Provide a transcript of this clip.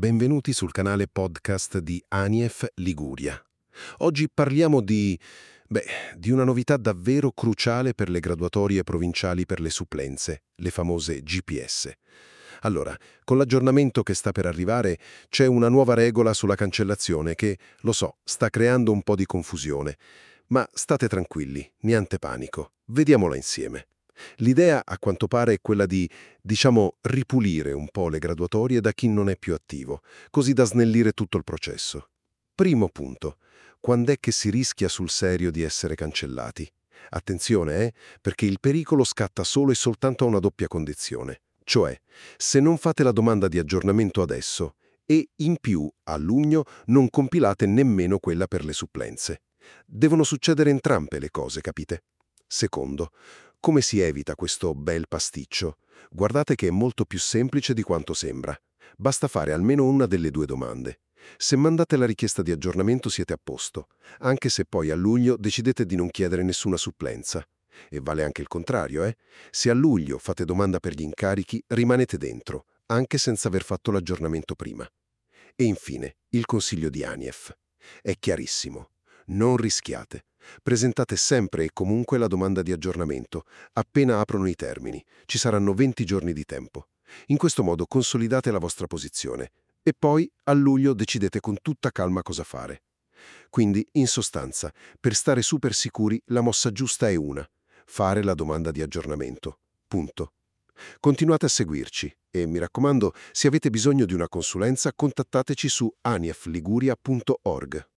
benvenuti sul canale podcast di ANIEF Liguria. Oggi parliamo di una novità davvero cruciale per le graduatorie provinciali per le supplenze, le famose GPS. Allora, con l'aggiornamento che sta per arrivare, c'è una nuova regola sulla cancellazione che, lo so, sta creando un po' di confusione. Ma state tranquilli, niente panico, vediamola insieme. L'idea, a quanto pare, è quella di, ripulire un po' le graduatorie da chi non è più attivo, così da snellire tutto il processo. Primo punto. Quando è che si rischia sul serio di essere cancellati? Attenzione, perché il pericolo scatta solo e soltanto a una doppia condizione. Cioè, se non fate la domanda di aggiornamento adesso e, in più, a luglio non compilate nemmeno quella per le supplenze. Devono succedere entrambe le cose, capite? Secondo, come si evita questo bel pasticcio? Guardate che è molto più semplice di quanto sembra. Basta fare almeno una delle due domande. Se mandate la richiesta di aggiornamento siete a posto, anche se poi a luglio decidete di non chiedere nessuna supplenza. E vale anche il contrario, Se a luglio fate domanda per gli incarichi, rimanete dentro, anche senza aver fatto l'aggiornamento prima. E infine, il consiglio di ANIEF. È chiarissimo. Non rischiate. Presentate sempre e comunque la domanda di aggiornamento. Appena aprono i termini, ci saranno 20 giorni di tempo. In questo modo consolidate la vostra posizione e poi a luglio decidete con tutta calma cosa fare. Quindi, in sostanza, per stare super sicuri, la mossa giusta è una: fare la domanda di aggiornamento. Punto. Continuate a seguirci e, mi raccomando, se avete bisogno di una consulenza, contattateci su aniefliguria.org.